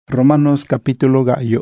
Romanos capítulo gallo.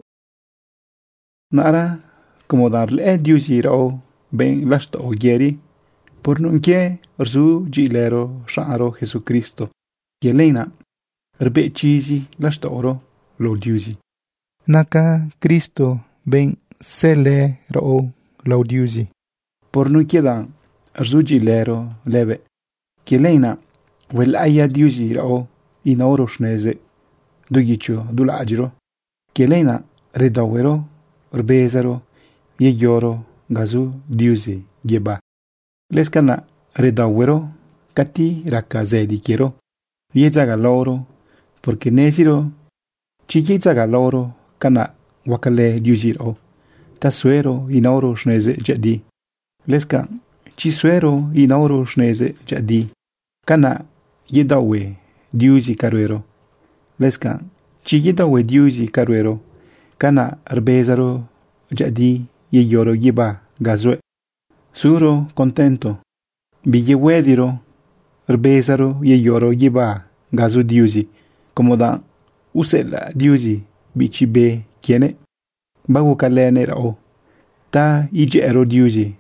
Nara, como darle Dios iro, ben lasto ogeri, por nunque rzu gilero sharo Jesucristo. Yelena, rbe chizi lasto oro lo Diusi. Naka Cristo ben sele ro lo Diusi. Por nunque da rzu gilero leve. Yelena, wel aya Diusi ro in oro shneze. Dugicio dulagiro. Yelena, redawero, rbezaro, yeyoro, gazu, Diusi, geba. Leskana redawero, kati rakazedi quiero. Yezaga loro, porque nesiro, chiyezaga loro, kana wakale Diusiro. Tasuero inauro shneze jadi. Leska chisuero inauro shneze jadi. Kana yedawe Diusi caruero. Leska chiyedawe Diusi caruero. Kana rbezaro jadi yeyoro yeba gazue. Suro contento. Billewediro rbezaro yeyoro yeba gazu Diusi. Como da usela Diusi bichibe kiene. Bagu kalene rao. Ta ijero Diusi.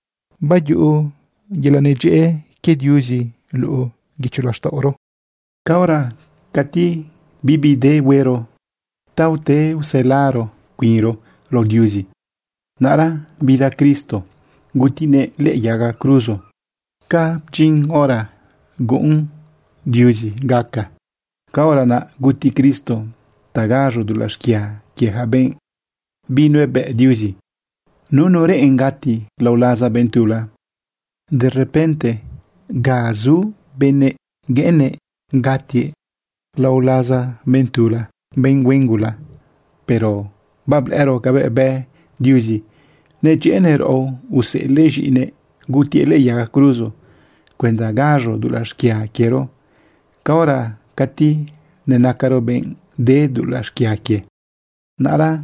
Bayu gilaneje ke Diusi lo gichulasta oro. Kaora kati bibi de wero. Taute uselaro quiro lo Diusi. Nara vida Cristo. Gutine le yaga cruzo. Ka jing ora gun Diusi gaka. Kaora na guti Cristo. Tagaro dulaskia kieha ben. Bino ebe Diusi. Nunore engati laulaza bentula. De repente gazu bene gene gati laulaza bentula. Ben wengula. Pero bablero kabe be Diusi. Ne genero use leji ne guti ele yaga cruzo. Quenda gajo dulaskia quiero. Kaora kati ne nakaro ben de dulaskia kie. Nara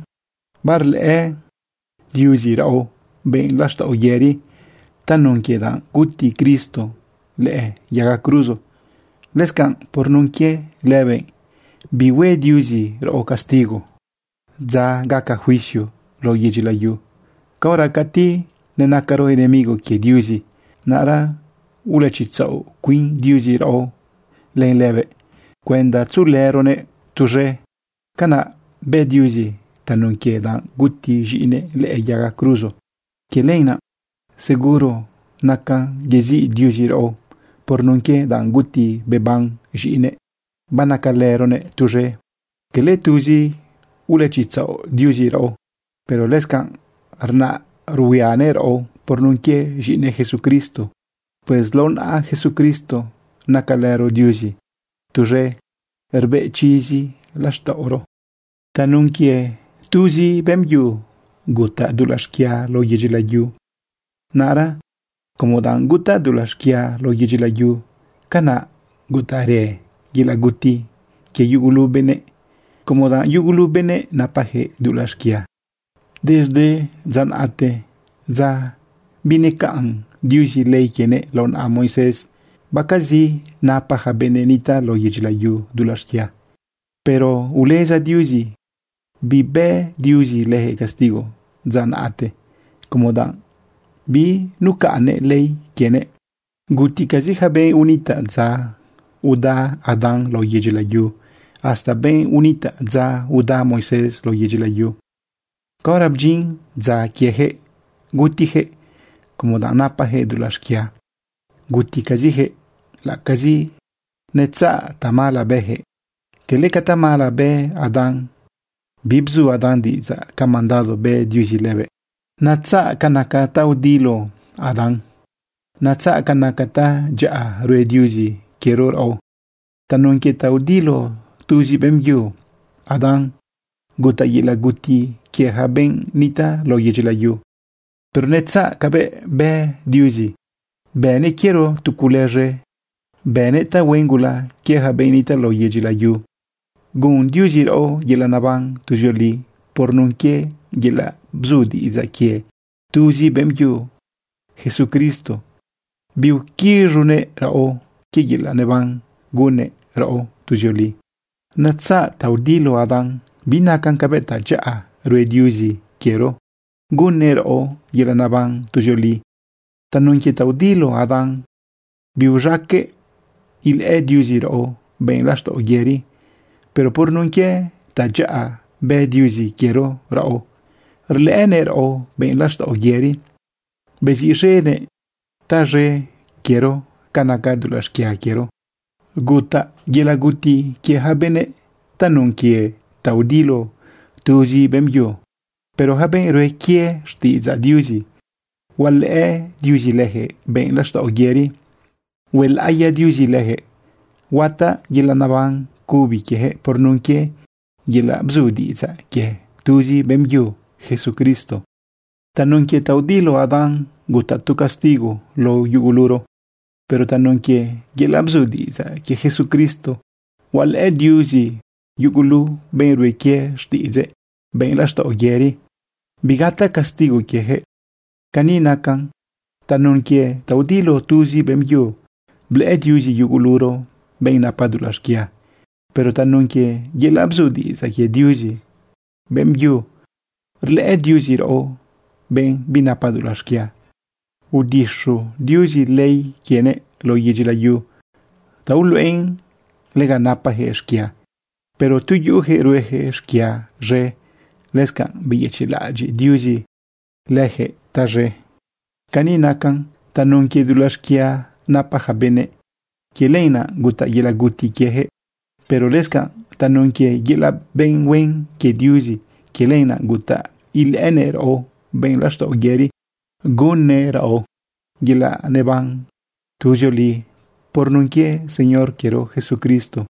barle Diusi rao ben lasta oyeri. Tanun queda guti Cristo le yaga cruzo. Lescan por nunque leve. Biwe Diusi rao castigo. Za gaka juicio lo yejilayu. Kaora kati ne nakaro enemigo que Diusi. Nara ule chitsao queen Diusi rao len leve. Quenda tsulerone tuje. Kana be Diusi tanun queda guti jine le yaga cruzo. Que lena seguro naka gezi Diusi rao. Por nunque dan guti beban jine. Banakalerone tuje. Que le tuzi ule chitsao Diusi rao. Pero lescan arna ruiane rao por nunque jine Jesucristo. Pues lon a Jesucristo nakalero Diusi. Tuje erbe chizi lashta oro. Tanunkie tuzi bemyu guta dulaskia lo yejilayu. Nara como dan guta dulaskia lo yejilayu. Kana gutare gila guti que yugulu bene. Como dan yugulu bene napaje dulaskia. Desde zanate za binekaan Diusi lei kene lon a Moises. Bakazi napaja benenita lo yejilayu dulaskia. Pero uleza Diusi. Bibe Diusi lehe castigo. Zanate. Como dan. Bi nukane lei kene. Guti kazi habe unita za. Uda Adán lo yejilayu. Hasta ben unita za uda Moises lo yejilayu. Korabjin za kiehe. Gutihe. Como da napahe dulaskia. Guti kazihe. La kazi. Netza tamala behe. Keleka tamala be Adán. Bibzu Adán di za kamandado be Diusi leve. Natza kanakata udilo Adán. Natza kanakata jaa rue Diusi keror au. Tanun kita udilo tuzi bemyu Adán. Guta yila guti kieha ben nita lo yejilayu. Pero netza kabe be Diusi. Bene quiero tukulere. Bene ta wengula kieha ben nita lo yejilayu. Gun Diusi rao yila naban tujoli. Por nunque yila bzudi izakie. Tuzi bemyu Jesucristo. Biu kirune rao ki yila neban gune rao tujoli. Natsa taudilo Adán Binakan kabeta jaa rediusi quiero. Gunner o yelanaban tujoli. Tanunke taudilo adan. Biujake il ediusi ro ben lasto geri. Pero por nunke ta jaa be diusi quiero rao. Rlener o ben lasto geri. Bezirene taje quiero kanaka dulas kia quiero. Guta gela guti kia habene tanunkie taudilo tuzi bemjo. Pero haben rekie stiza diusi. Wal diusi lehe ben lasto geri. Wel aya diusi lehe. Wata gela naban kubi kehe por nunke gela bzudiza ke tuzi bemjo Jesucristo. Tanunke taudilo adan guta tu castigo lo yuguluro. Pero tanunke gela bzudiza ke Jesucristo. Wal diusi yugulu ben rekie stize ben lasto geri. Bigata castigo kehe. Kanina kan tanunke taudilo tuzi bemjo. Ble diusi yuguluro ben napadulas kia. Pero tanunke gela bzudiza ke diusi bemjo. Rle diusi ro ben binapadulas kia. Udishu diusi lei kiene lo yijilayu. Taulueng lega napa he skia. Pero tu yuhe ruehe skia je. Leskan biyechilaji diusi lehe taje. Kaninakan tanunke dulaskia napa habene. Kieleina guta yela guti kehe. Pero leskan tanunke yela ben wen ke diusi. Kieleina guta il ener o ben lasto geri. Gunner o yela neban tujoli. Por nunke Señor quiero Jesucristo.